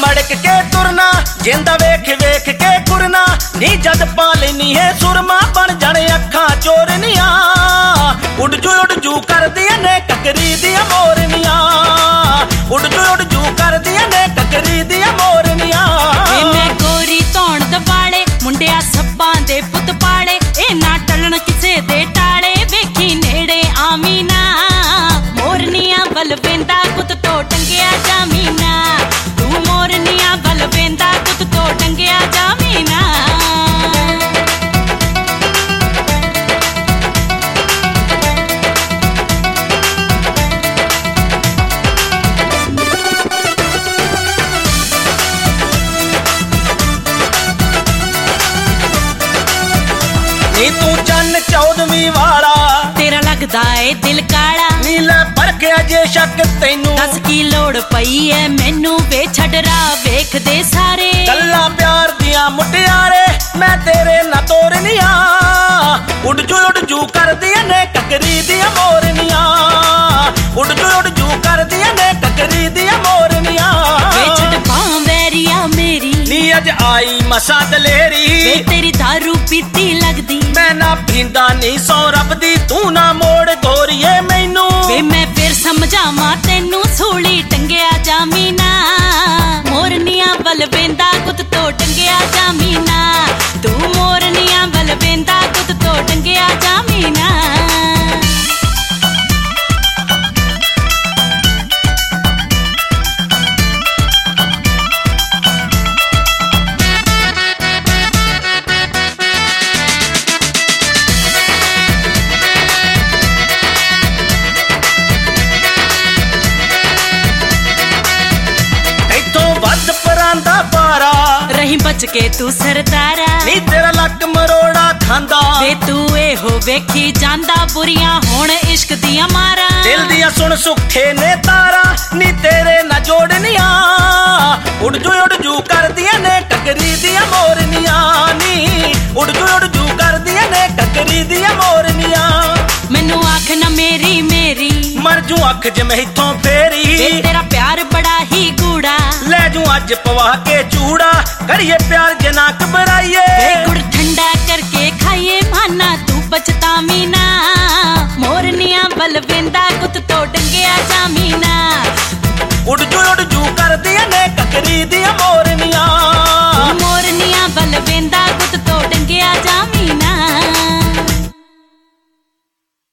मड़क के तुरना जिंदा वेख वेख के कुरना नी जद पा लेनी है सुरमा बन जाने अखा चोरनिया उड़ जू कर दिया ने ककरी दिया मोरनिया उड़ जू कर दिया ने ककरी दिया मोरनिया। मैं गोरी धौण दबाले मुंडिया सब्बां दे पुत पाले ए ना टलन किसे दे टाले वेखी नेड़े आमीना मोरनिया बल वेंदा कुत तो टंगिया जामीना तू मोरनिया बल वेंदा कुत तो टंगिया जामीना। नी तू चन्न 14वीं वाला तेरा लगदा ए दिल काला नीला परखिया जे शक तैनू दस की लोड़ पई है मैनू वे छड़ रा वेख दे सारे गल्ला प्यार दिया मुटियारे मैं तेरे ना तोरनिया उड़ जू कर दिया ने ककरी दिया मोरनिया उड़ जू कर दिया ने ककरी दिया मोरनिया। वे छड़ पां वैरिया मेरी नी अज आई मसा दलेरी वे तेरी दारू पीती लगदी मैं ना पींदा नी सौ रब दी तू ना मोड़ गोरिए मैनू वे मैं फिर समझावां तैनू सूली टंगिया जामीना मोरनिया बल वेंदा कुत तो टंगिया जामीना तू मोरनिया बल वेंदा कुत तो टंगिया जामीना। परांदा पारा रही बच के तू सरदारा नी तेरा लक मरोड़ा खांदा वे तू ए हो वेखी जांदा बुरियां होण इश्क दिया मारा दिल दिया सुन सुखे ने तारा नी तेरे ना जोड़निया उड़ जू कर दिया ने ककरी दिया मोरनिया नी उड़ जू कर दिया ने ककरी दिया मोरनिया। मैनू आख ना मेरी मेरी मर जू अख ज मैं इथों फेरी वे तेरा प्यार बड़ा ही गूढ़ा ले जू अज पवा के चूड़ा करिए प्यार जना घबराइए गुड़ ठंडा करके खाइए माना तू बचता मीना मोरनिया बल वेंदा